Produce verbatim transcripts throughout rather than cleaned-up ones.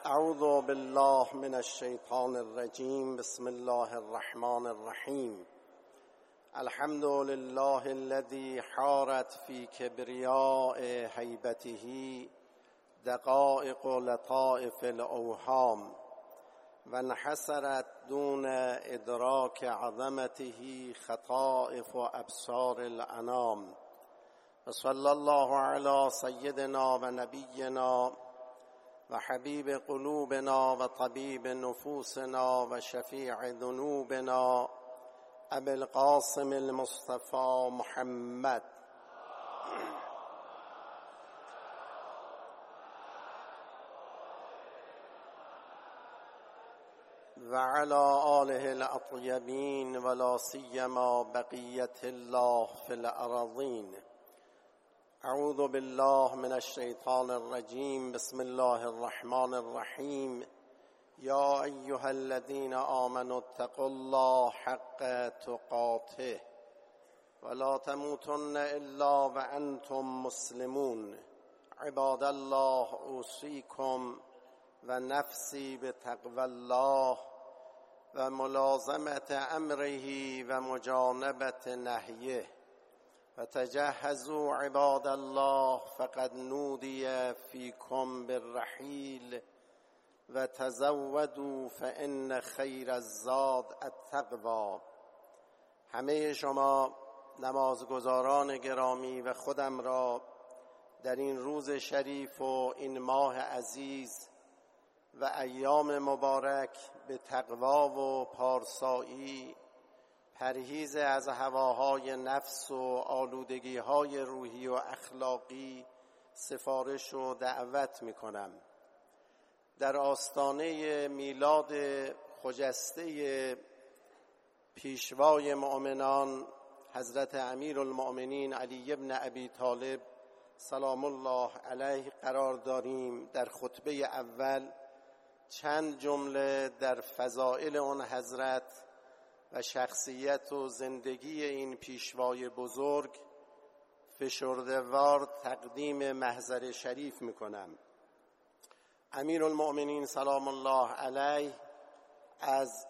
اعوذ بالله من الشیطان الرجیم. بسم الله الرحمن الرحیم. الحمد لله الذي حارت في كبرياء هيبته دقائق لطائف الأوهام وانحسرت دون إدراك عظمته خطائف أبصار الأنام. وصلى الله على سيدنا ونبينا وحبيب قلوبنا وطبيب نفوسنا وشفيع ذنوبنا أبي القاسم المصطفى محمد وعلى آله الأطيبين ولا سيما بقية الله في الأراضين. اعوذ بالله من الشیطان الرجیم. بسم الله الرحمن الرحیم. یا ایها الذین آمنوا اتقوا الله حق تقاته ولا تموتن الا وانتم مسلمون. عباد الله اوصیکم و نفسی بتقوی الله و ملازمت امره و مجانبت نهیه. فتجهزوا عباد الله فقد نودي فيكم بالرحيل وتزودوا فإن خير الزاد التقوى. همه شما نمازگزاران گرامی و خودم را در این روز شریف و این ماه عزیز و ایام مبارک به تقوا و پارسایی، پرهیز از هواهای نفس و آلودگی‌های روحی و اخلاقی سفارش و دعوت می‌کنم. در آستانه میلاد خجسته پیشوای مؤمنان حضرت امیرالمؤمنین علی بن ابی طالب سلام الله علیه قرار داریم. در خطبه اول چند جمله در فضائل آن حضرت و شخصیت و زندگی این پیشوای بزرگ فشرده‌وار تقدیم محضر شریف میکنم. امیرالمؤمنین سلام الله علیه از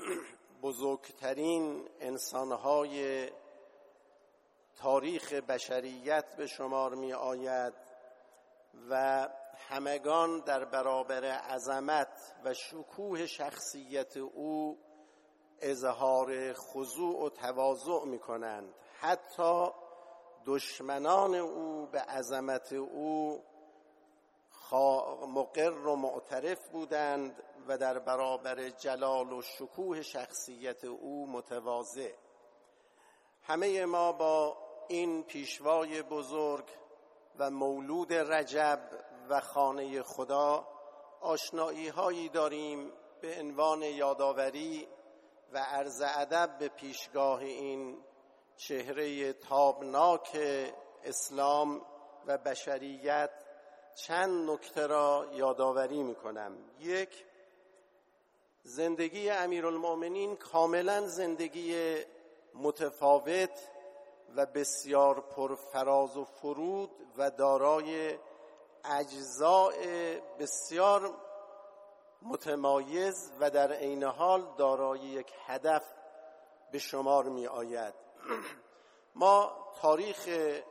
بزرگترین انسانهای تاریخ بشریت به شمار می آید و همگان در برابر عظمت و شکوه شخصیت او اظهار خضوع و تواضع می کنند. حتی دشمنان او به عظمت او مقر و معترف بودند و در برابر جلال و شکوه شخصیت او متواضع. همه ما با این پیشوای بزرگ و مولود رجب و خانه خدا آشنایی هایی داریم. به عنوان یادآوری و عرض ادب به پیشگاه این چهره تابناک اسلام و بشریت چند نکته را یادآوری می‌کنم. یک، زندگی امیرالمؤمنین کاملا زندگی متفاوت و بسیار پرفراز و فرود و دارای اجزاء بسیار متمایز و در عین حال دارای یک هدف به شمار می آید. ما تاریخ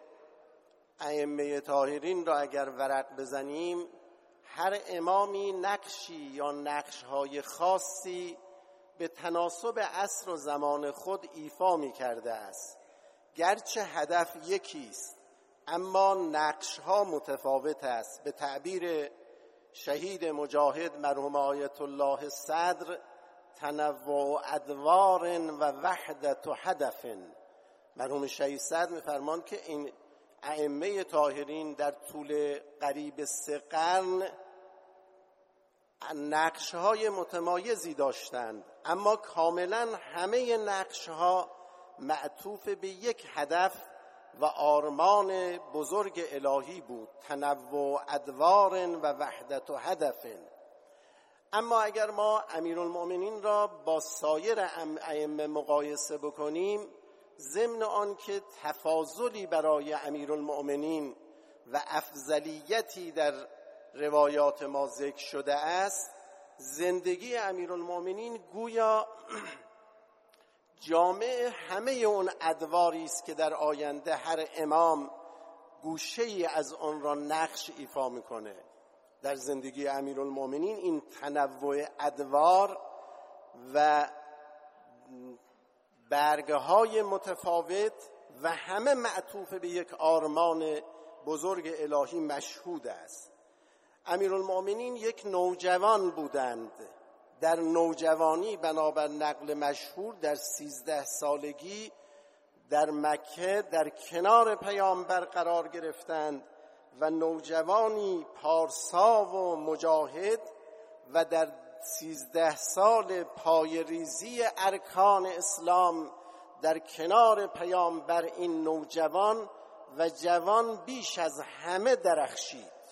ائمه طاهرین را اگر ورق بزنیم، هر امامی نقشی یا نقش‌های خاصی به تناسب عصر و زمان خود ایفا می کرده است. گرچه هدف یکی است اما نقش‌ها متفاوت است. به تعبیر شهید مجاهد مرحوم آیت الله صدر، تنوع ادوار و وحدت و هدف. مرحوم شهید صدر می‌فرمایند که این ائمه طاهرین در طول قریب سه قرن نقش‌های متمایزی داشتند، اما کاملا همه نقش‌ها معطوف به یک هدف و آرمان بزرگ الهی بود، تنوع ادوار و وحدت و هدف. اما اگر ما امیرالمؤمنین را با سایر ائمه مقایسه بکنیم، ضمن آن که تفاضلی برای امیرالمؤمنین و افضلیتی در روایات ما ذکر شده است، زندگی امیرالمؤمنین گویا جامع همه اون ادواری است که در آینده هر امام گوشه‌ای از آن را نقش ایفا میکنه. در زندگی امیرالمؤمنین این تنوع ادوار و برگهای متفاوت و همه معطوف به یک آرمان بزرگ الهی مشهود است. امیرالمؤمنین یک نوجوان بودند. در نوجوانی بنابر نقل مشهور در سیزده سالگی در مکه در کنار پیامبر قرار گرفتند و نوجوانی پارسا و مجاهد و در سیزده سال پای ریزی ارکان اسلام در کنار پیامبر این نوجوان و جوان بیش از همه درخشید.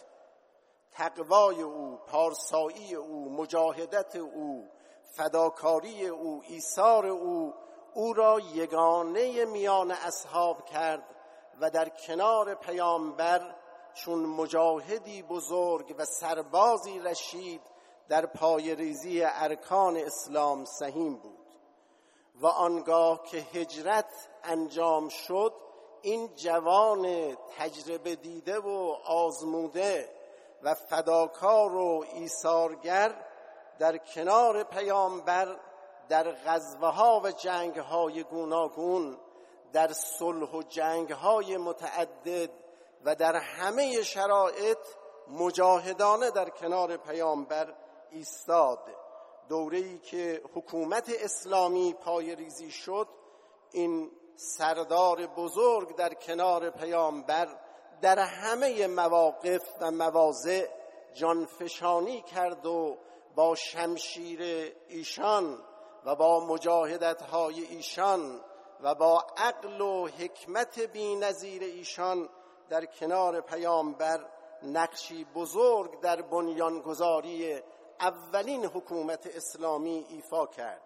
تقوای او، پارسایی او، مجاهدت او، فداکاری او، ایثار او او را یگانه میان اصحاب کرد و در کنار پیامبر چون مجاهدی بزرگ و سربازی رشید در پای ریزی ارکان اسلام سهیم بود. و آنگاه که هجرت انجام شد، این جوان تجربه دیده و آزموده و فداکار و ایثارگر در کنار پیامبر در غزوه‌ها و جنگ‌های گوناگون، در صلح و جنگ‌های متعدد و در همه شرایط مجاهدانه در کنار پیامبر ایستاد. دوره‌ای که حکومت اسلامی پایه‌ریزی شد، این سردار بزرگ در کنار پیامبر در همه مواقف و مواضع جانفشانی کرد و با شمشیر ایشان و با مجاهدت‌های ایشان و با عقل و حکمت بی‌نظیر ایشان در کنار پیامبر نقشی بزرگ در بنیانگذاری اولین حکومت اسلامی ایفا کرد.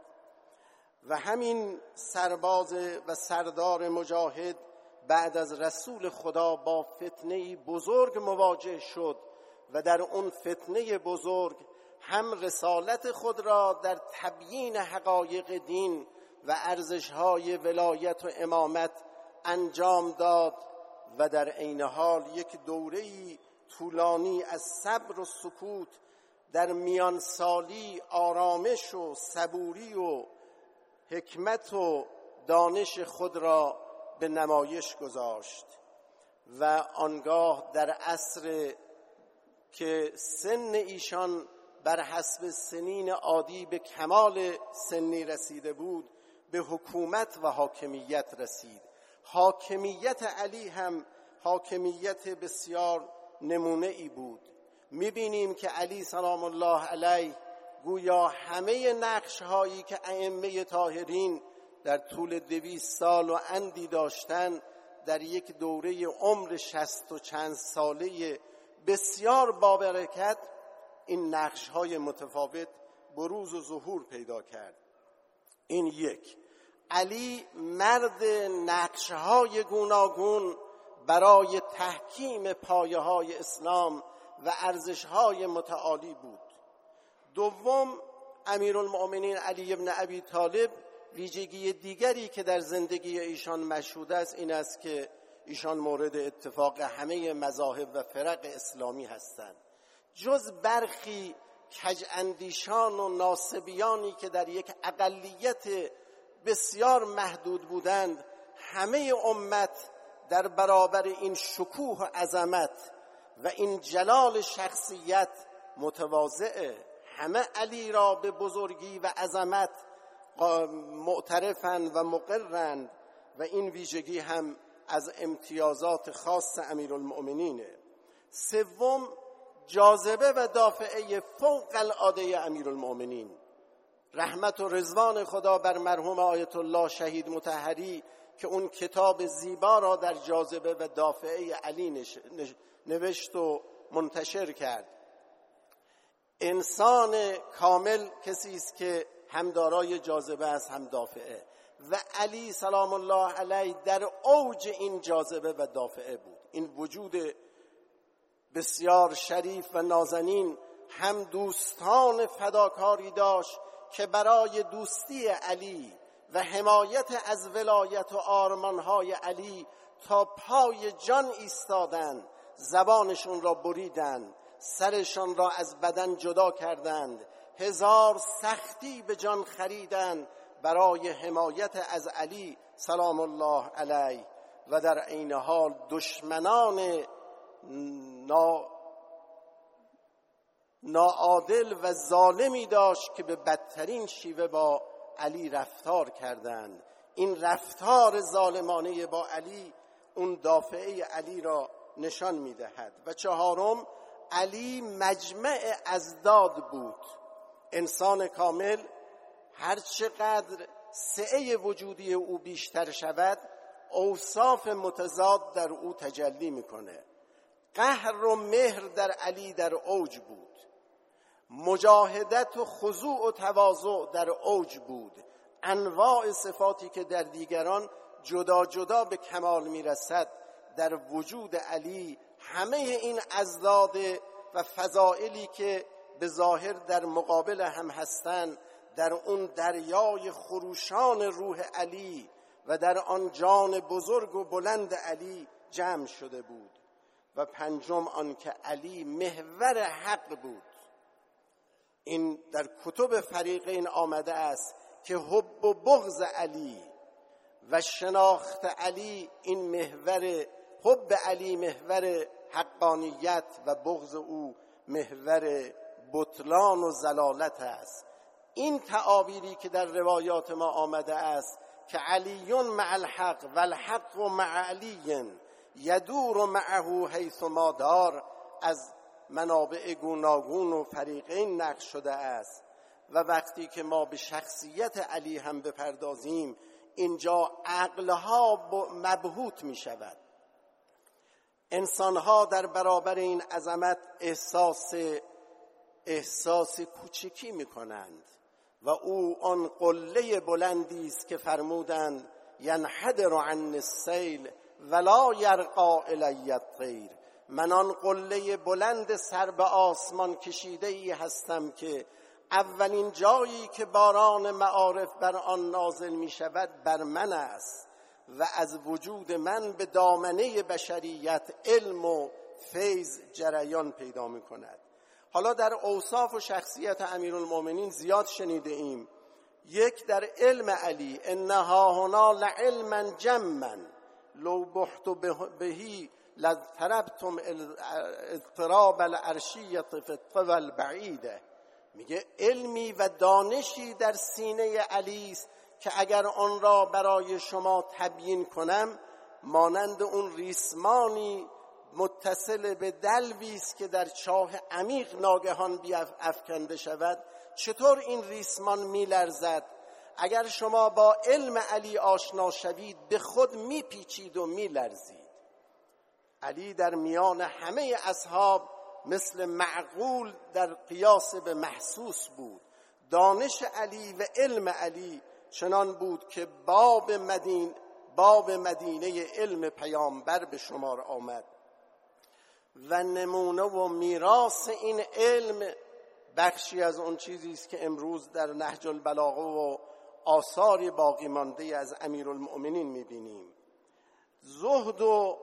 و همین سرباز و سردار مجاهد بعد از رسول خدا با فتنه‌ای بزرگ مواجه شد و در اون فتنه بزرگ هم رسالت خود را در تبیین حقایق دین و ارزش‌های ولایت و امامت انجام داد و در عین حال یک دوره‌ای طولانی از صبر و سکوت در میان سالی، آرامش و صبوری و حکمت و دانش خود را به نمایش گذاشت. و آنگاه در عصر که سن ایشان بر حسب سنین عادی به کمال سنی رسیده بود، به حکومت و حاکمیت رسید. حاکمیت علی هم حاکمیت بسیار نمونه ای بود. میبینیم که علی سلام الله علیه گویا همه نقش هایی که ائمه طاهرین در طول دویست سال و اندی داشتن، در یک دوره عمر شصت و چند ساله بسیار بابرکت این نقش های متفاوت بروز و ظهور پیدا کرد. این یک. علی مرد نقش های گوناگون برای تحکیم پایه های اسلام و ارزش های متعالی بود. دوم، امیرالمؤمنین علی ابن ابی طالب ویژگی دیگری که در زندگی ایشان مشهود است این است که ایشان مورد اتفاق همه مذاهب و فرق اسلامی هستند، جز برخی کج‌اندیشان و ناصبیانی که در یک اقلیت بسیار محدود بودند. همه امت در برابر این شکوه و عظمت و این جلال شخصیت متواضعه. همه علی را به بزرگی و عظمت معترفند و مقرند و این ویژگی هم از امتیازات خاص امیرالمؤمنینه. سوم، جاذبه و دافعه فوق العاده امیرالمؤمنین. رحمت و رضوان خدا بر مرحوم آیت الله شهید مطهری که اون کتاب زیبا را در جاذبه و دافعه علی نوشت و منتشر کرد. انسان کامل کسی است که هم دارای جاذبه است هم دافعه، و علی سلام الله علیه در اوج این جاذبه و دافعه بود. این وجود بسیار شریف و نازنین هم دوستان فداکاری داشت که برای دوستی علی و حمایت از ولایت و آرمانهای علی تا پای جان ایستادند، زبانشون را بریدند، سرشان را از بدن جدا کردند، هزار سختی به جان خریدند برای حمایت از علی سلام الله علیه، و در عین حال دشمنان نا ناعادل و ظالمی داشت که به بدترین شیوه با علی رفتار کردند. این رفتار ظالمانه با علی اون دافعه علی را نشان می‌دهد. و چهارم، علی مجمع ازداد بود. انسان کامل هر چقدر سعه وجودی او بیشتر شود، اوصاف متضاد در او تجلی میکنه. قهر و مهر در علی در اوج بود، مجاهدت و خضوع و تواضع در اوج بود. انواع صفاتی که در دیگران جدا جدا به کمال میرسد، در وجود علی همه این ازداد و فضائلی که به ظاهر در مقابل هم هستند، در اون دریای خروشان روح علی و در آن جان بزرگ و بلند علی جمع شده بود. و پنجم، آن که علی محور حق بود. این در کتب فریقین آمده است که حب و بغض علی و شناخت علی، این محور حب علی محور حقانیت و بغض او محور بطلان و ضلالت است. این تعابیری که در روایات ما آمده است که علی مع الحق و الحق مع علی یدور معه حیث ما دار، از منابع گوناگون و فریقین نقل شده است. و وقتی که ما به شخصیت علی هم بپردازیم، اینجا عقلها مبهوت می شود. انسانها در برابر این عظمت احساس احساس کوچکی می کنند و او آن قله بلندی است که فرمودند ینحدر عن السیل ولا یرقا الی الطیر. من آن قله بلند سر به آسمان کشیده ای هستم که اولین جایی که باران معارف بر آن نازل می شود بر من است و از وجود من به دامنه بشریت علم و فیض جریان پیدا می کند. حالا در اوصاف و شخصیت امیرالمؤمنین زیاد شنیده ایم. یک، در علم علی، انها هنا لعلما جما لو بحت بهی لضربتم اضطراب العرشیة فی الطوى البعیده. میگه علمی و دانشی در سینه علی است که اگر آن را برای شما تبیین کنم، مانند اون ریسمانی متصل به دلوی است که در چاه عمیق ناگهان بیافکنده شود، چطور این ریسمان میلرزد. اگر شما با علم علی آشنا شوید، به خود میپیچید و میلرزید. علی در میان همه اصحاب مثل معقول در قیاس به محسوس بود. دانش علی و علم علی چنان بود که باب مدین باب مدینه علم پیامبر به شمار آمد. و نمونه و میراث این علم بخشی از اون چیزی است که امروز در نهج البلاغه و آثار باقی مانده از امیرالمؤمنین می‌بینیم. زهد و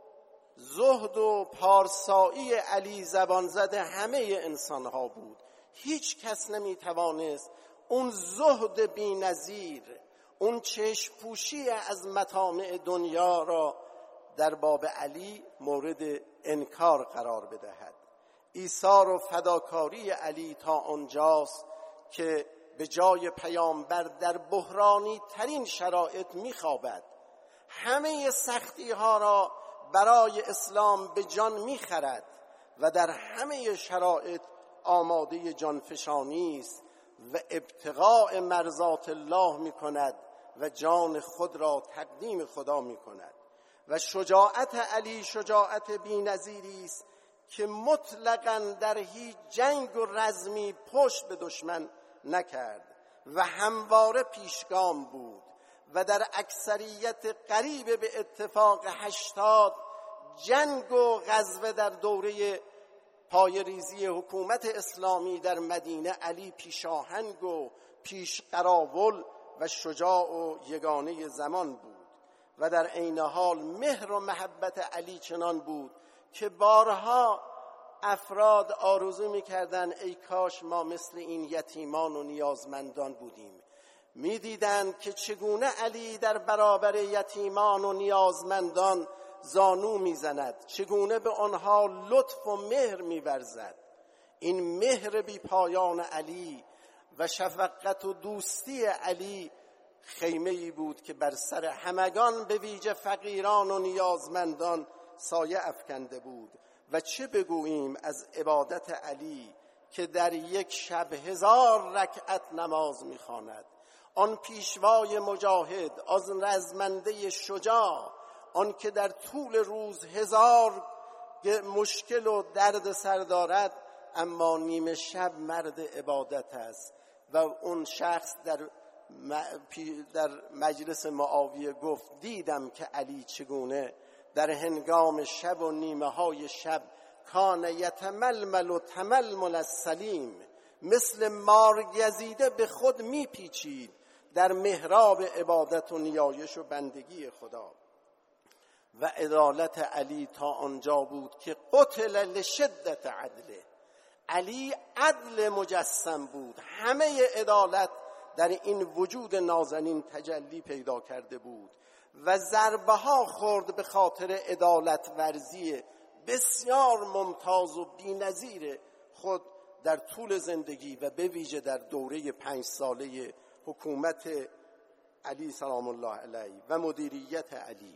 زهد و پارسایی علی زبان زده همه انسانها بود. هیچ کس نمیتوانست اون زهد بی‌نظیر، اون چشم پوشی از مطامع دنیا را در باب علی مورد انکار قرار بدهد. ایثار و فداکاری علی تا آنجاست که به جای پیامبر در بحرانی ترین شرایط میخوابد. همه سختی ها را برای اسلام به جان میخرد و در همه شرایط آماده جانفشانی است و ابتغاء مرضات الله میکند و جان خود را تقدیم خدا میکند. و شجاعت علی شجاعت بی‌نظیری است که مطلقاً در هیچ جنگ و رزمی پشت به دشمن نکرد و همواره پیشگام بود و در اکثریت قریب به اتفاق هشتاد جنگ و غزوه در دوره پایه‌ریزی حکومت اسلامی در مدینه علی پیشاهنگ و پیش قراول و شجاع و یگانه زمان بود و در عین حال مهر و محبت علی چنان بود که بارها افراد آرزو می‌کردند ای کاش ما مثل این یتیمان و نیازمندان بودیم. می‌دیدند که چگونه علی در برابر یتیمان و نیازمندان زانو می‌زند، چگونه به آنها لطف و مهر می‌ورزد. این مهر بی پایان علی و شفقت و دوستی علی خیمه‌ای بود که بر سر همگان به ویژه فقیران و نیازمندان سایه افکنده بود. و چه بگوییم از عبادت علی که در یک شب هزار رکعت نماز می‌خواند. آن پیشوای مجاهد، آن رزمنده شجاع، آن که در طول روز هزار مشکل و درد سر دارد اما نیمه شب مرد عبادت است. و اون شخص در در مجلس معاویه گفت دیدم که علی چگونه در هنگام شب و نیمه های شب کان یتململ و تململ السلیم، مثل مارگزیده به خود میپیچید در محراب عبادت و نیایش و بندگی خدا. و عدالت علی تا آنجا بود که قتل لشدت عدله. علی عدل مجسم بود، همه عدالت در این وجود نازنین تجلی پیدا کرده بود و ضربه ها خورد به خاطر عدالت ورزی بسیار ممتاز و بی‌نظیر خود در طول زندگی و به ویژه در دوره پنج ساله حکومت علی سلام الله علیه و مدیریت علی.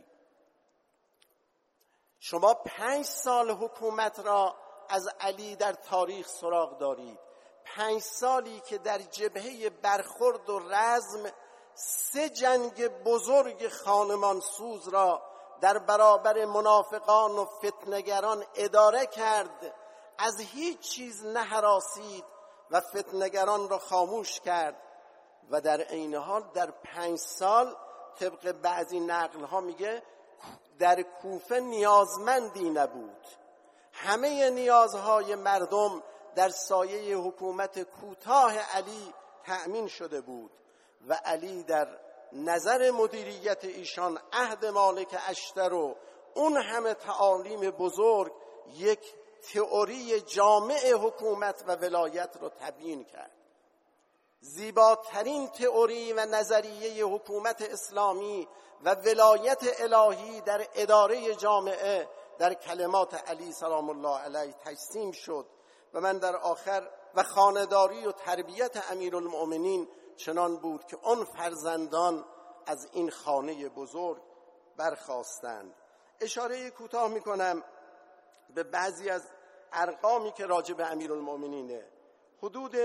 شما پنج سال حکومت را از علی در تاریخ سراغ دارید، پنج سالی که در جبهه برخورد و رزم سه جنگ بزرگ خانمانسوز را در برابر منافقان و فتنگران اداره کرد، از هیچ چیز نهراسید و فتنگران را خاموش کرد. و در عین حال در پنج سال طبق بعضی نقل‌ها میگه در کوفه نیازمندی نبود، همه نیازهای مردم در سایه حکومت کوتاه علی تأمین شده بود. و علی در نظر مدیریت ایشان عهد مالک اشتر و اون همه تعالیم بزرگ یک تئوری جامع حکومت و ولایت رو تبیین کرد. زیباترین تئوری و نظریه حکومت اسلامی و ولایت الهی در اداره جامعه در کلمات علی سلام الله علیه تجسیم شد. و من در آخر و خانه‌داری و تربیت امیرالمؤمنین چنان بود که آن فرزندان از این خانه بزرگ برخاستند. اشاره کوتاه میکنم به بعضی از ارقامی که راجع به امیرالمؤمنینه. حدود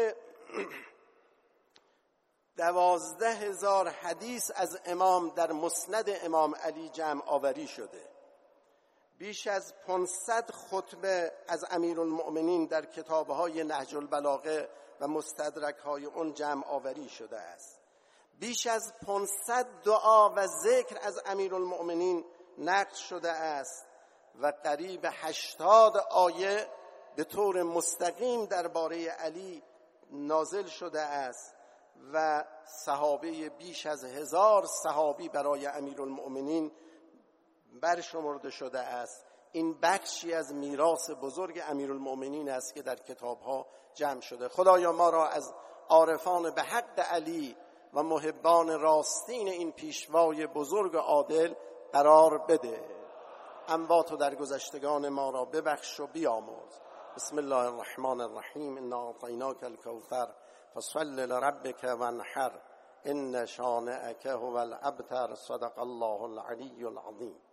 دوازده هزار حدیث از امام در مسند امام علی جمع آوری شده. بیش از پانصد خطبه از امیرالمؤمنین در کتاب‌های نهج البلاغه و مستدرک‌های اون جمع آوری شده است. بیش از پانصد دعا و ذکر از امیرالمؤمنین نقل شده است و قریب هشتاد آیه به طور مستقیم درباره علی نازل شده است و صحابه بیش از هزار صحابی برای امیرالمؤمنین برشمرده شده است. این بخشی از میراث بزرگ امیرالمؤمنین است که در کتاب‌ها جمع شده. خدایا ما را از عارفان به حق علی و محبان راستین این پیشوای بزرگ عادل قرار بده. اموات و درگذشتگان ما را ببخش و بیامرز. بسم الله الرحمن الرحیم. انا اعطیناک الکوثر فصل لربک وانحر ان شانئک هو الابتر. صدق الله العلی العظیم.